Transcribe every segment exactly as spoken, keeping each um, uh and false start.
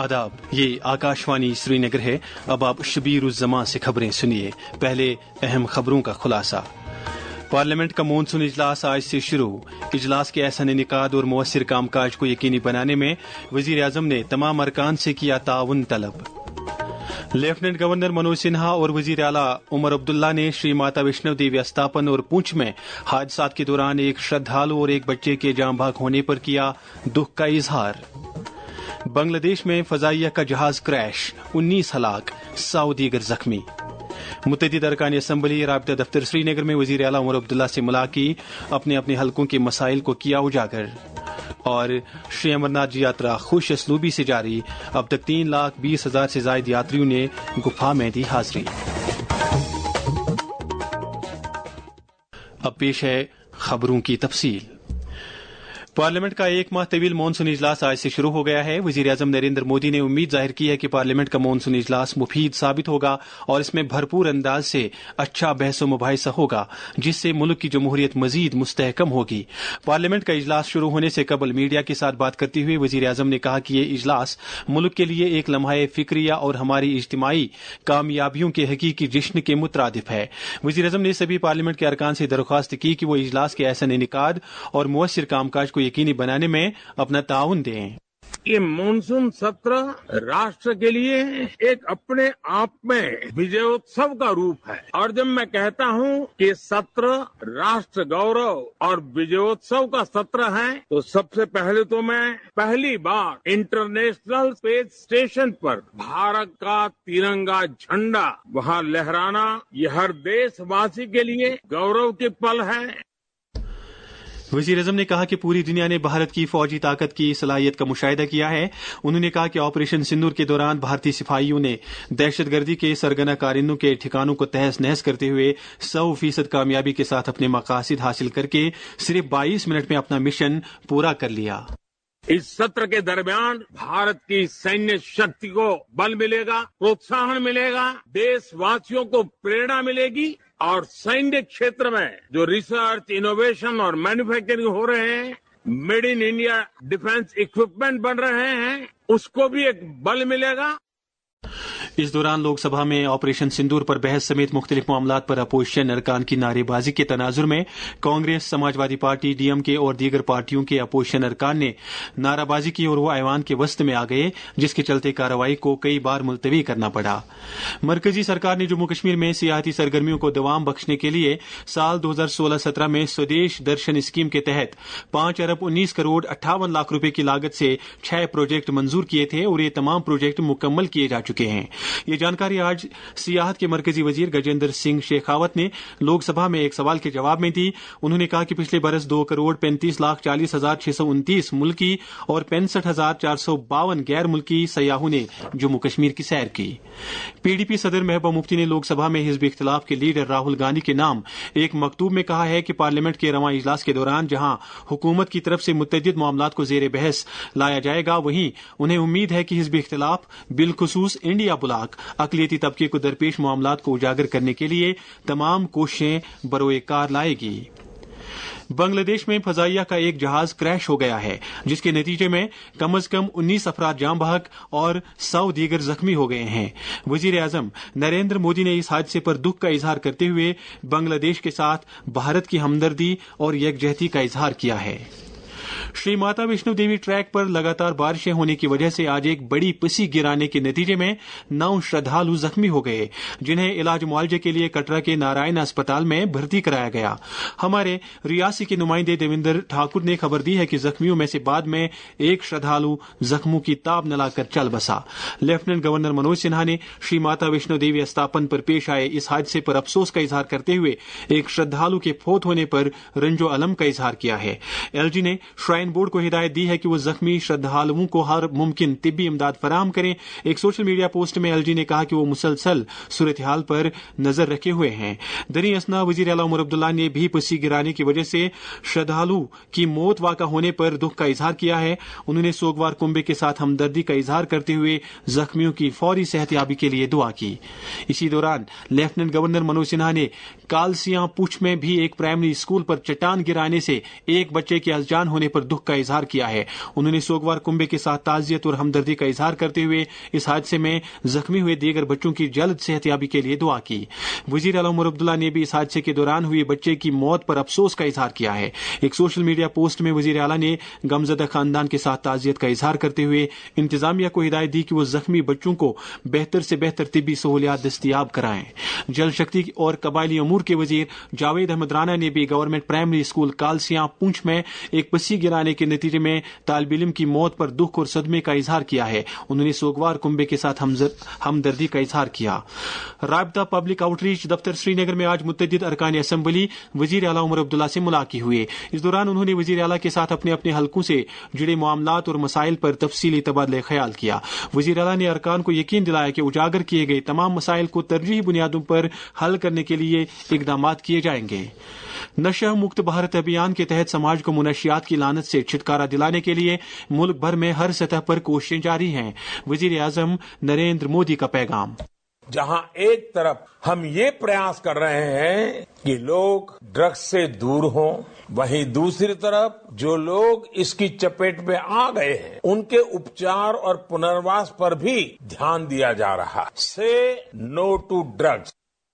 आदाब, ये आकाशवाणी श्रीनगर है। अब आप शबीर उज़ ज़मां से खबरें सुनिए। पहले अहम खबरों का खुलासा। पार्लियामेंट का मॉनसून इजलास आज से शुरू। इजलास के ऐसा इनेकाद और मौसर कामकाज को यकीनी बनाने में वजीर आजम ने तमाम अरकान से किया ताउन तलब। लेफ्टिनेंट गवर्नर मनोज सिन्हा और वजीर आला उमर अब्दुल्ला ने श्री माता वैष्णो देवी अस्थापन और पूंछ में हादसात के दौरान एक श्रद्धालु और एक बच्चे के जाँ भाग होने पर किया दुख का इजहार। बांग्लादेश में फजाइया का जहाज क्रैश, उन्नीस हलाक, सौ दीगर जख्मी। मुत्तहिद अरकान असम्बली राब्ता दफ्तर श्रीनगर में वजीर आला उमर अब्दुल्ला से मुलाकात, अपने अपने हलकों के मसाइल को किया उजागर। और श्री अमरनाथ जी यात्रा खुश असलूबी से जारी, अब तक तीन लाख बीस हजार से ज्यादा यात्रियों ने गुफा में दी हाजिरी। अब पेश है खबरों की तफसील। पार्लियामेंट का एक माह तवील मॉनसून इजलास आज से शुरू हो गया है। वजीर आजम नरेंद्र मोदी ने उम्मीद जाहिर की है कि पार्लियामेंट का मॉनसून इजलास मुफीद साबित होगा और इसमें भरपूर अंदाज से अच्छा बहस मुबाहिसा होगा, जिससे मुल्क की जमहूरियत मजीद मुस्तहकम होगी। पार्लियामेंट का इजलास शुरू होने से कबल मीडिया के साथ बात करते हुए वजीर आजम ने कहा कि ये इजलास मुल्क के लिए एक लम्हा फिक्रिया और हमारी इज्तिमाई कामयाबियों के हकीकी जश्न के मुतरादिफ है। वजीर आजम ने सभी पार्लियामेंट के अरकान से दरख्वास्त की कि वो इजलास के ऐसा इनेकाद और मौसर कामकाज को यकीनी बनाने में अपना ताउन दें। ये मानसून सत्र राष्ट्र के लिए एक अपने आप में विजयोत्सव का रूप है, और जब मैं कहता हूँ कि सत्र राष्ट्र गौरव और विजयोत्सव का सत्र है, तो सबसे पहले तो मैं पहली बार इंटरनेशनल स्पेस स्टेशन पर भारत का तिरंगा झंडा वहाँ लहराना, ये हर देशवासी के लिए गौरव की पल है। वजीर आजम ने कहा कि पूरी दुनिया ने भारत की फौजी ताकत की सलाहियत का मुशाहिदा किया है। उन्होंने कहा कि ऑपरेशन सिंदूर के दौरान भारतीय सिपाहियों ने दहशतगर्दी के सरगना कारिंदों के ठिकानों को तहस नहस करते हुए सौ फीसद कामयाबी के साथ अपने मकासिद हासिल करके सिर्फ बाईस मिनट में अपना मिशन पूरा कर लिया। इस सत्र के दरमियान भारत की सैन्य शक्ति को बल मिलेगा, प्रोत्साहन मिलेगा, देशवासियों को प्रेरणा मिलेगी, और सैन्य क्षेत्र में जो रिसर्च, इनोवेशन और मैन्युफैक्चरिंग हो रहे हैं, made in India defence equipment बन रहे हैं, उसको भी एक बल मिलेगा। इस दौरान लोकसभा में ऑपरेशन सिंदूर पर बहस समेत मुख्तलिफ मामलात पर अपोजिशन अरकान की नारेबाजी के तनाजुर में कांग्रेस, समाजवादी पार्टी, डीएमके और दीगर पार्टियों के अपोजिशन अरकान ने नाराबाजी की और वो ऐवान के वस्त में आ गए, जिसके चलते कार्रवाई को कई बार मुलतवी करना पड़ा। मरकजी सरकार ने जम्मू कश्मीर में सियाहती सरगर्मियों को दवाम बख्शने के लिए साल दो हजार सोलह सत्रह में स्वदेश दर्शन स्कीम के तहत पांच अरब उन्नीस करोड़ अट्ठावन लाख रुपए की लागत से छह प्रोजेक्ट मंजूर किए थे और ये तमाम प्रोजेक्ट मुकम्मल किए जा चुके हैं। ये जानकारी आज सियाहत के मरकजी वजीर गजेंद्र सिंह शेखावत ने लोकसभा में एक सवाल के जवाब में दी। उन्होंने कहा कि पिछले बरस दो करोड़ पैंतीस लाख चालीस हजार छह सौ उनतीस मुल्की और पैंसठ हजार चार सौ बावन गैर मुल्की सयाहों ने जम्मू कश्मीर की सैर की। पीडीपी सदर महबूबा मुफ्ती ने लोकसभा में हिजब इख्तिलाफ के लीडर राहुल गांधी के नाम एक मकतूब में कहा है कि पार्लियामेंट के रवां इजलास के दौरान जहां हुकूमत की तरफ से मुतअद्दिद मामलात को जेर बहस लाया जाएगा, वहीं उन्हें उम्मीद है कि हिजब इख्तिलाफ बिलखुसूस इंडिया बुलाक अकलियती तबके को दरपेश मामलात को उजागर करने के लिए तमाम कोशिशें बरोए कार लाएगी। बांग्लादेश में फजाइया का एक जहाज क्रैश हो गया है, जिसके नतीजे में कम अज कम उन्नीस अफराद जाँ बहक और सौ दीगर जख्मी हो गए हैं। वजीर आजम नरेंद्र मोदी ने इस हादसे पर दुख का इजहार करते हुए बांग्लादेश के साथ भारत की हमदर्दी और यकजहती का इजहार किया है। श्री माता वैष्णो देवी ट्रैक पर लगातार बारिशें होने की वजह से आज एक बड़ी पसी गिराने के नतीजे में नौ श्रद्धालु जख्मी हो गए, जिन्हें इलाज मुआवजे के लिए कटरा के नारायण अस्पताल में भर्ती कराया गया। हमारे रियासी के नुमाइंदे देवेंद्र ठाकुर ने खबर दी है कि जख्मियों में से बाद में एक श्रद्धालु जख्मों की ताब न लाकर चल बसा। लेफ्टिनेंट गवर्नर मनोज सिन्हा ने श्री माता वैष्णो देवी अस्थापन पर पेश आए इस हादसे पर अफसोस का इजहार करते हुए एक श्रद्धालु के फौत होने पर रंजो अलम का इजहार किया है। एलजी ने श्राइन बोर्ड को हिदायत दी है कि वो जख्मी श्रद्धालुओं को हर मुमकिन तिब्बी इमदाद फराहम करें। एक सोशल मीडिया पोस्ट में एलजी ने कहा कि वो मुसलसल सूरत हाल पर नजर रखे हुए हैं। दरी असना वजीर आला उमर अब्दुल्ला ने भी पसी गिराने की वजह से श्रद्धालु की मौत वाक़ा होने पर दुख का इजहार किया है। उन्होंने सोगवार कुंबे के साथ हमदर्दी का इजहार करते हुए जख्मियों की फौरी सेहतयाबी के लिए दुआ की। इसी दौरान लेफ्टिनेंट गवर्नर मनोज सिन्हा ने कालसियां पूछ में भी एक प्राइमरी स्कूल पर चट्टान गिराने से एक बच्चे के अजजान होने पर दुख का इजहार किया है। उन्होंने सोगवार कुंबे के साथ ताजियत और हमदर्दी का इजहार करते हुए इस हादसे में जख्मी हुए दीगर बच्चों की जल्द सेहतयाबी के लिए दुआ की। वजीर आला उमर अब्दुल्ला ने भी इस हादसे के दौरान हुए बच्चे की मौत पर अफसोस का इजहार किया है। एक सोशल मीडिया पोस्ट में वजीर आला ने गमजदा खानदान के साथ ताजियत का इजहार करते हुए इंतजामिया को हिदायत दी कि वो जख्मी बच्चों को बेहतर से बेहतर तिब्बी सहूलियात दस्तयाब कराएं। जल शक्ति और कबायली अमूर के वजीर जावेद अहमद राना ने भी गवर्नमेंट प्राइमरी स्कूल कालसिया पूंछ में एक बस्सी गिराने के नतीजे में तालिब इल्म की मौत पर दुख और सदमे का इजहार किया है। उन्होंने सोगवार कुंबे के साथ हमदर्दी का इजहार किया। राबता पब्लिक आउटरीच दफ्तर श्रीनगर में आज मुतअद्दिद अरकान असेंबली वजीर आला उमर अब्दुल्ला से मुलाकात हुई। इस दौरान उन्होंने वजीर आला के साथ अपने अपने हलकों से जुड़े मामलात और मसाइल पर तफसीली तबादले ख्याल किया। वजीर आला ने अरकान को यकीन दिलाया कि उजागर किए गए तमाम मसाइल को तरजीही बुनियादों पर हल करने के लिए इकदाम किए जाएंगे। नशा मुक्त भारत अभियान के तहत समाज को मुनशियात की लानत से छुटकारा दिलाने के लिए मुल्क भर में हर सतह पर कोशिशें जारी हैं। वजीर आजम नरेंद्र मोदी का पैगाम। जहां एक तरफ हम ये प्रयास कर रहे हैं कि लोग ड्रग्स से दूर हों, वहीं दूसरी तरफ जो लोग इसकी चपेट में आ गए हैं उनके उपचार और पुनर्वास पर भी ध्यान दिया जा रहा है। Say no to drugs.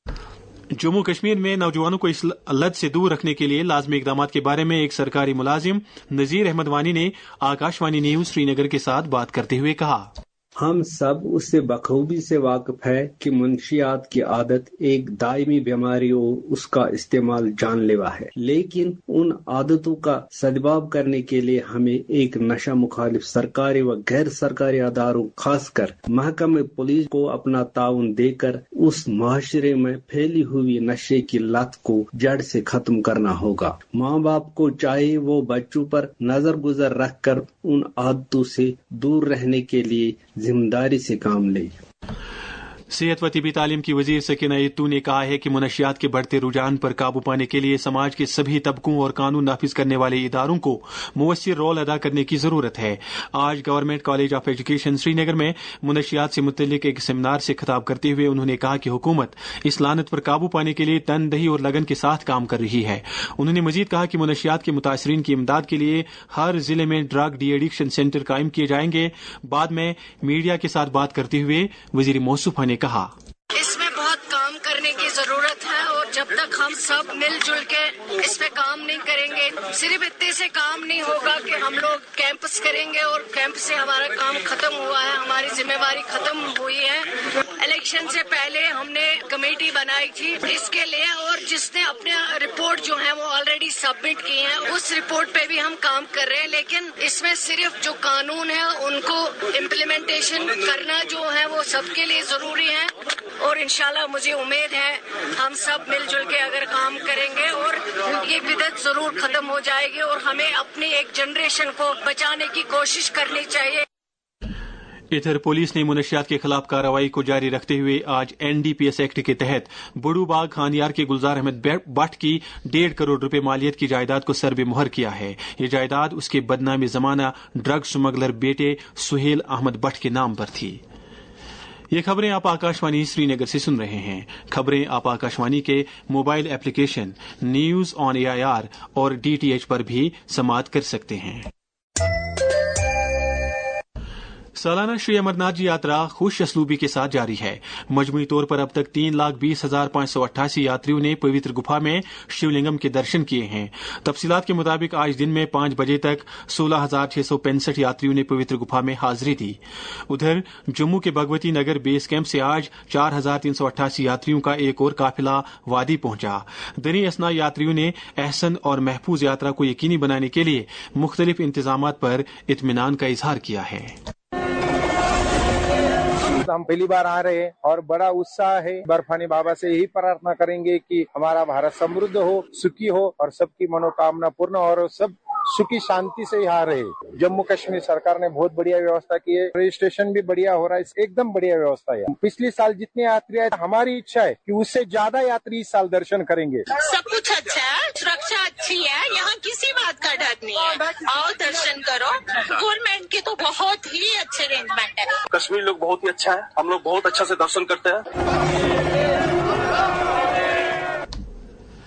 Jammu Kashmir में नौजवानों को इस लत से दूर रखने के लिए लाजमी इकदाम के बारे में एक सरकारी मुलाजिम नजीर अहमद वानी ने आकाशवाणी न्यूज श्रीनगर के साथ बात करते हुए कहा, हम सब उससे बखूबी से वाकिफ है कि मुंशियात की आदत एक दायमी बीमारी और उसका इस्तेमाल जानलेवा है, लेकिन उन आदतों का सद्भाव करने के लिए हमें एक नशा मुखालिफ सरकारी व गैर सरकारी अदारों खासकर महकमे पुलिस को अपना ताउन देकर उस माशरे में फैली हुई नशे की लत को जड़ से खत्म करना होगा। माँ बाप को चाहिए वो बच्चों पर नजर गुजर रख कर उन आदतों से दूर रहने के लिए जिम्मेदारी से काम ले। सेहत व तिबी तालीम की वजीर सकीना यत्तू ने कहा है कि मुनशियात के बढ़ते रुझान पर काबू पाने के लिए समाज के सभी तबकों और कानून नाफिज करने वाले इदारों को मुवस्सिर रोल अदा करने की जरूरत है। आज government college of education Srinagar में मुनशियात से मुतल्लिक एक सेमिनार से खिताब करते हुए उन्होंने कहा कि हुकूमत इस लानत पर काबू पाने के लिए तनदही और लगन के साथ काम कर रही है। उन्होंने मजीद कहा कि मुनशियात के मुतासरीन की इमदाद के लिए हर जिले में ड्रग डी एडिक्शन सेंटर कायम किए जाएंगे। बाद में मीडिया के साथ बात करते हुए वजीर मौसूफा ने कहा, इसमें बहुत काम करने की जरूरत है और जब तक हम सब मिलजुल के इस पे काम नहीं करेंगे, सिर्फ इतने से काम नहीं होगा कि हम लोग कैंपस करेंगे और कैंप से हमारा काम खत्म हुआ है, हमारी जिम्मेवारी खत्म हुई है। इलेक्शन से पहले हमने कमेटी बनाई थी इसके लिए और जिसने अपने रिपोर्ट जो है वो ऑलरेडी सबमिट की है, उस रिपोर्ट पे भी हम काम कर रहे हैं, लेकिन इसमें सिर्फ जो कानून है उनको इम्प्लीमेंटेशन करना जो है वो सबके लिए जरूरी है। और इंशाल्लाह मुझे उम्मीद है हम सब मिलजुल के अगर काम करेंगे और ये बिदअत जरूर खत्म हो जाएगी और हमें अपनी एक जनरेशन को बचाने की कोशिश करनी चाहिए। इधर पुलिस ने मुनशियात के खिलाफ कार्रवाई को जारी रखते हुए आज एनडीपीएस एक्ट के तहत बड़ूबाग खानियार के गुलजार अहमद भट्ट की डेढ़ करोड़ रुपए मालियत की जायदाद को सरबे मुहर किया है। ये जायदाद उसके बदनामी जमाना ड्रग स्मगलर बेटे सुहेल अहमद भट्ट के नाम पर थी। ये खबरें आप आकाशवाणी श्रीनगर से सुन रहे हैं। खबरें आप आकाशवाणी के mobile application News on AIR और डीटीएच पर भी समाअत कर सकते हैं। सालाना श्री अमरनाथ जी यात्रा खुश असलूबी के साथ जारी है। मजमूई तौर पर अब तक तीन लाख बीस हजार पांच सौ अट्ठासी यात्रियों ने पवित्र गुफा में शिवलिंगम के दर्शन किए हैं। तफसीलात के मुताबिक आज दिन में पांच बजे तक सोलह हजार छह सौ पैंसठ यात्रियों ने पवित्र गुफा में हाजिरी दी। उधर जम्मू के भगवती नगर बेस कैंप से आज चार हजार तीन सौ अट्ठासी यात्रियों का एक और काफिला वादी पहुंचा। दरी असना यात्रियों ने एहसन और महफूज यात्रा को यकीनी बनाने के लिए मुख्तलिफ इंतजामात पर इत्मीनान का इजहार किया है। हम पहली बार आ रहे हैं और बड़ा उत्साह है। बर्फानी बाबा से यही प्रार्थना करेंगे कि हमारा भारत समृद्ध हो, सुखी हो और सबकी मनोकामना पूर्ण और सब सुखी शांति से यहाँ रहे। जम्मू कश्मीर सरकार ने बहुत बढ़िया व्यवस्था की है, रजिस्ट्रेशन भी बढ़िया हो रहा है, एकदम बढ़िया व्यवस्था है। पिछले साल जितने यात्री आए, हमारी इच्छा है कि उससे ज्यादा यात्री इस साल दर्शन करेंगे। सब कुछ अच्छा है, सुरक्षा अच्छी है, यहाँ किसी बात का डर नहीं है। आओ दर्शन करो। गवर्नमेंट की तो बहुत ही अच्छे अरेंजमेंट है। कश्मीर लोग बहुत ही अच्छा है, हम लोग बहुत अच्छा से दर्शन करते हैं।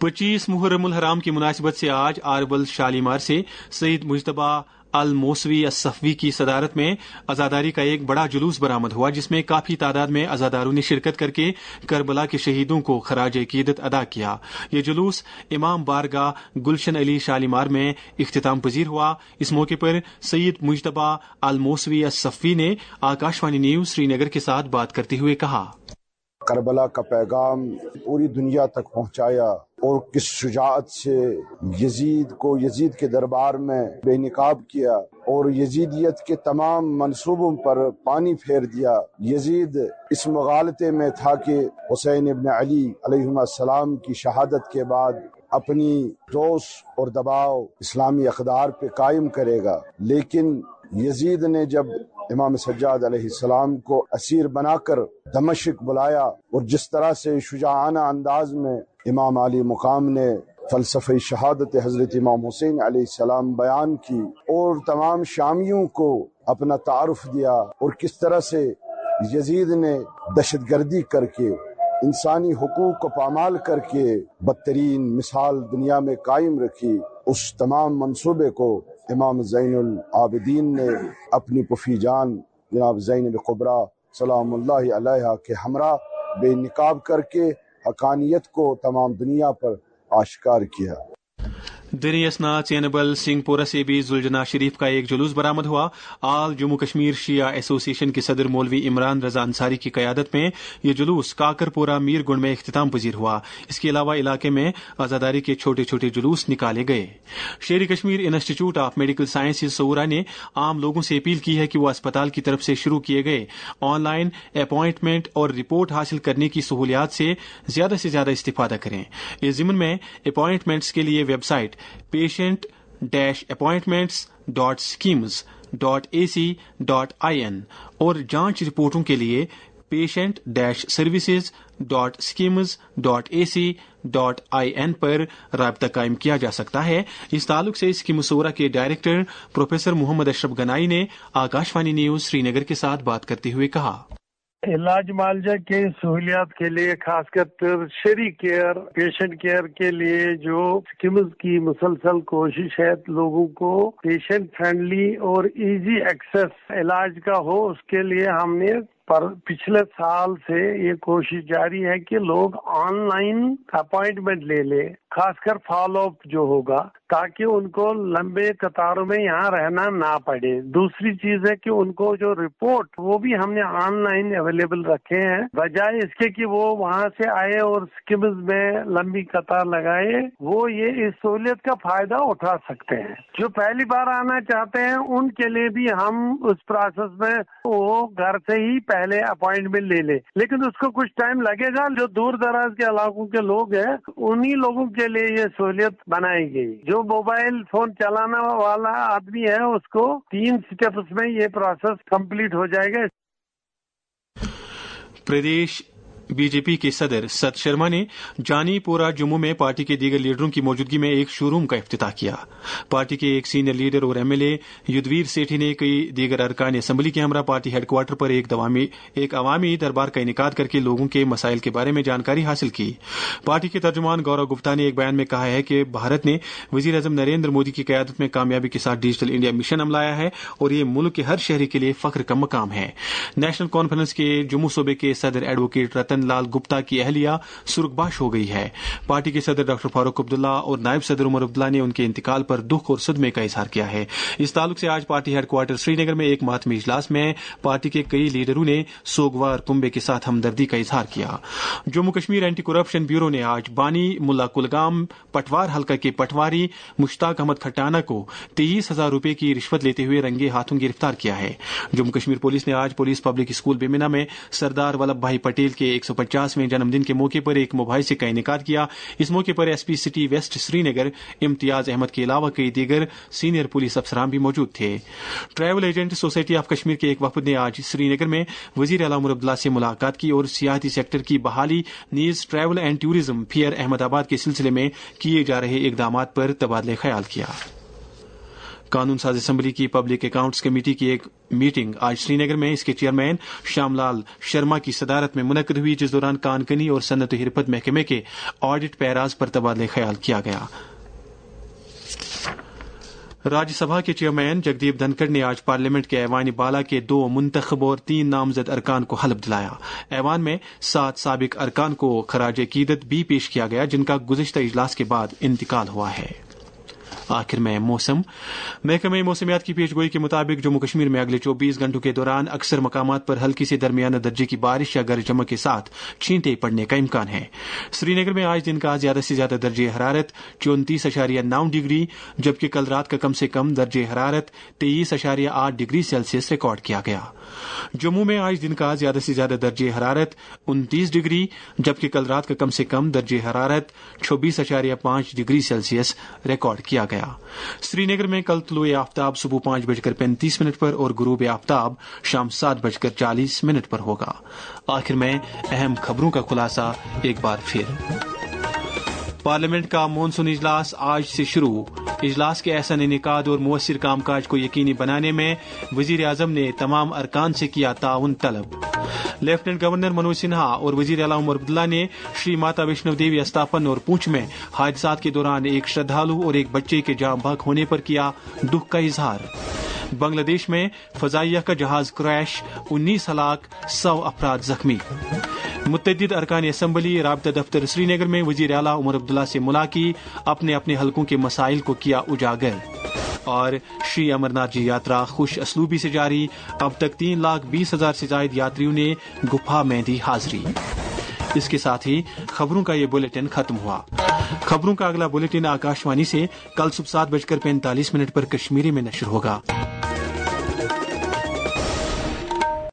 پچیس محرم الحرام کی مناسبت سے آج آربل شالیمار سے سید مجتبی الموسوی الصفوی کی صدارت میں عزاداری کا ایک بڑا جلوس برآمد ہوا، جس میں کافی تعداد میں عزاداروں نے شرکت کر کے کربلا کے شہیدوں کو خراج عقیدت ادا کیا۔ یہ جلوس امام بارگاہ گلشن علی شالیمار میں اختتام پذیر ہوا۔ اس موقع پر سید مجتبی الموسوی الصفوی نے آکاشوانی نیوز سری نگر کے ساتھ بات کرتے ہوئے کہا، کربلا کا پیغام پوری دنیا تک پہنچایا اور کس شجاعت سے یزید کو یزید کے دربار میں بے نقاب کیا اور یزیدیت کے تمام منصوبوں پر پانی پھیر دیا۔ یزید اس مغالطے میں تھا کہ حسین ابن علی علیہ السلام کی شہادت کے بعد اپنی جوش اور دباؤ اسلامی اقدار پہ قائم کرے گا، لیکن یزید نے جب امام سجاد علیہ السلام کو اسیر بنا کر دمشق بلایا اور جس طرح سے شجاعانہ انداز میں امام علی مقام نے فلسفہ شہادت حضرت امام حسین علیہ السلام بیان کی اور تمام شامیوں کو اپنا تعارف دیا، اور کس طرح سے یزید نے دہشت گردی کر کے انسانی حقوق کو پامال کر کے بدترین مثال دنیا میں قائم رکھی، اس تمام منصوبے کو امام زین العابدین نے اپنی پفی جان جناب زینب کبریٰ سلام اللہ علیہا کے ہمراہ بے نقاب کر کے حقانیت کو تمام دنیا پر آشکار کیا۔ دینی اسنا چینبل سنگھ پورہ سے بھی ذوالجناح شریف کا ایک جلوس برآمد ہوا۔ آل جموں کشمیر شیعہ ایسوسی ایشن کے صدر مولوی عمران رضا انصاری کی قیادت میں یہ جلوس کاکر پورہ میر گنڈ میں اختتام پذیر ہوا۔ اس کے علاوہ علاقے میں عزاداری کے چھوٹے چھوٹے جلوس نکالے گئے۔ Sher-i Kashmir Institute of Medical Sciences Soura نے عام لوگوں سے اپیل کی ہے کہ وہ اسپتال کی طرف سے شروع کیے گئے آن لائن اپائنٹمنٹ اور رپورٹ حاصل کرنے کی سہولیات سے زیادہ سے زیادہ استفادہ کریں۔ اس ضمن میں اپائنٹمنٹس کے لیے website patient dash appointments dot schemes dot A C dot I N اور جانچ رپورٹوں کے لیے patient dash services dot schemes dot A C dot I N پر رابطہ قائم کیا جا سکتا ہے۔ اس تعلق سے اسکیم صورہ کے ڈائریکٹر پروفیسر محمد اشرف گنائی نے آکاشوانی نیوز سری نگر کے ساتھ بات کرتے ہوئے کہا، علاج معالجہ کے سہولیات کے لیے خاص کر ٹرشری کیئر پیشنٹ کیئر کے لیے جو اسکیمز کی مسلسل کوشش ہے لوگوں کو پیشنٹ فرینڈلی اور ایزی ایکسیس علاج کا ہو، اس کے لیے ہم نے پر پچھلے سال سے یہ کوشش جاری ہے کہ لوگ آن لائن اپائنٹمنٹ لے لیں، خاص کر فالو اپ جو ہوگا، تاکہ ان کو لمبے قطاروں میں یہاں رہنا نہ پڑے۔ دوسری چیز ہے کہ ان کو جو رپورٹ وہ بھی ہم نے آن لائن اویلیبل رکھے ہیں، بجائے اس کے کہ وہ وہاں سے آئے اور اسکیمز میں لمبی قطار لگائے، وہ یہ اس سہولت کا فائدہ اٹھا سکتے ہیں۔ جو پہلی بار آنا چاہتے ہیں ان کے لیے بھی ہم اس پروسیس میں وہ گھر سے ہی پہلے اپائنٹمنٹ لے لے، لیکن اس کو کچھ ٹائم لگے گا۔ جو دور دراز کے علاقوں کے لوگ ہیں انہی لوگوں کے لیے یہ سہولت بنائی گئی۔ جو موبائل فون چلانا والا آدمی ہے اس کو تین سٹیپس میں یہ پروسیس کمپلیٹ ہو جائے گا۔ پردیش بی جے پی کے صدر ست شرما نے جانی پورہ جموں میں پارٹی کے دیگر لیڈروں کی موجودگی میں ایک شو روم کا افتتاح کیا۔ پارٹی کے ایک سینئر لیڈر اور M L A Yudhvir Sethi نے کئی دیگر ارکان اسمبلی کے ہمراہ پارٹی ہیڈ کوارٹر پر ایک دوامی ایک عوامی دربار کا انعقاد کر کے لوگوں کے مسائل کے بارے میں جانکاری حاصل کی۔ پارٹی کے ترجمان گورو گپتا نے ایک بیان میں کہا ہے کہ بھارت نے وزیر اعظم نریندر مودی کی قیادت میں کامیابی کے ساتھ ڈیجیٹل انڈیا مشن عملایا ہے اور یہ ملک کے ہر شہری کے لیے فخر کا مقام ہے۔ نیشنل کانفرنس کے جموں صوبے کے صدر ایڈوکیٹ رتن لال گپتا کی اہلیہ سرگباش ہو گئی ہے۔ پارٹی کے صدر ڈاکٹر فاروق عبداللہ اور نائب صدر عمر عبداللہ نے ان کے انتقال پر دکھ اور صدمے کا اظہار کیا ہے۔ اس تعلق سے آج party headquarter Srinagar میں ایک ماتمی اجلاس میں پارٹی کے کئی لیڈروں نے سوگوار کنبے کے ساتھ ہمدردی کا اظہار کیا۔ Jammu Kashmir anti corruption bureau نے آج بانی ملا کلگام پٹوار حلقہ کے پٹواری مشتاق احمد کھٹانہ کو تیئیس ہزار روپے کی رشوت لیتے ہوئے رنگے ہاتھوں گرفتار کیا ہے۔ جموں کشمیر پولیس نے آج پولیس پبلک اسکول بیمینا میں سردار ولبھ بھائی پٹیل کے ایک سو پچاسویں جنم دن کے موقع پر ایک مباحثے کا انعقاد کیا۔ اس موقع پر S P city west Srinagar Imtiyaz Ahmad کے علاوہ کئی دیگر سینئر پولیس افسران بھی موجود تھے۔ Travel agent society of Kashmir کے ایک وفد نے آج سری نگر میں وزیر اعلیٰ عمر عبداللہ سے ملاقات کی اور سیاحتی سیکٹر کی بحالی نیز travel and tourism fair Ahmedabad کے سلسلے میں کیے جا رہے اقدامات پر تبادلہ خیال کیا۔ قانون ساز اسمبلی کی پبلک اکاؤنٹس کمیٹی کی ایک میٹنگ آج سری نگر میں اس کے چیئرمین شام لال شرما کی صدارت میں منعقد ہوئی، جس دوران کان کنی اور صنعت و حرفت محکمے کے آڈٹ پیراز پر تبادلہ خیال کیا گیا۔ راجیہ سبھا کے چیئرمین جگدیپ دھنکڑ نے آج پارلیمنٹ کے ایوان بالا کے دو منتخب اور تین نامزد ارکان کو حلف دلایا۔ ایوان میں سات سابق ارکان کو خراج عقیدت بھی پیش کیا گیا، جن کا گزشتہ اجلاس کے بعد انتقال ہوا ہے۔ آخر میں موسم۔ محکمہ موسمیات کی پیش گوئی کے مطابق جموں کشمیر میں اگلے چوبیس گھنٹوں کے دوران اکثر مقامات پر ہلکی سے درمیانہ درجے کی بارش یا گرج چمک کے ساتھ چھینٹے پڑنے کا امکان ہے۔ سری نگر میں آج دن کا زیادہ سے زیادہ درجہ حرارت چونتیس اشاریہ نو ڈگری جبکہ کل رات کا کم سے کم درجہ حرارت تیئیس اشاریہ آٹھ ڈگری سیلسیس ریکارڈ کیا گیا۔ جموں میں آج دن کا زیادہ سے زیادہ درجہ حرارت انتیس ڈگری جبکہ کل رات کا کم سے کم درجہ حرارت چھبیس اشاریہ پانچ ڈگری سیلسیس ریکارڈ کیا گیا۔ سری نگر میں کل طلوع آفتاب صبح پانچ بج کر پینتیس منٹ پر اور غروب آفتاب شام سات بج کر چالیس منٹ پر ہوگا۔ آخر میں اہم خبروں کا خلاصہ ایک بار پھر۔ پارلیمنٹ کا مانسون اجلاس آج سے شروع۔ اجلاس کے احسن انعقاد اور مؤثر کام کاج کو یقینی بنانے میں وزیر اعظم نے تمام ارکان سے کیا تعاون طلب۔ لیفٹیننٹ گورنر منوج سنہا اور وزیر اعلیٰ عمر عبداللہ نے شری ماتا ویشنو دیوی استھاپن اور پونچھ میں حادثات کے دوران ایک شردھالو اور ایک بچے کے جاں بحق ہونے پر کیا دکھ کا اظہار۔ بنگلہ دیش میں فضائیہ کا جہاز کریش، انیس ہلاک، سو افراد زخمی۔ متعدد ارکان اسمبلی رابطہ دفتر سری نگر میں وزیر اعلیٰ عمر عبداللہ سے ملاقات، اپنے اپنے حلقوں کے مسائل کو کیا اجاگر۔ اور شری امرناتھ جی یاترا خوش اسلوبی سے جاری، اب تک تین لاکھ بیس ہزار سے زائد یاتریوں نے گپھا میں دی حاضری۔ اس کے ساتھ ہی خبروں کا یہ بلیٹن ختم ہوا۔ خبروں کا اگلا بلیٹن آکاشوانی سے کل صبح سات بج کر پینتالیس منٹ پر کشمیری میں نشر ہوگا۔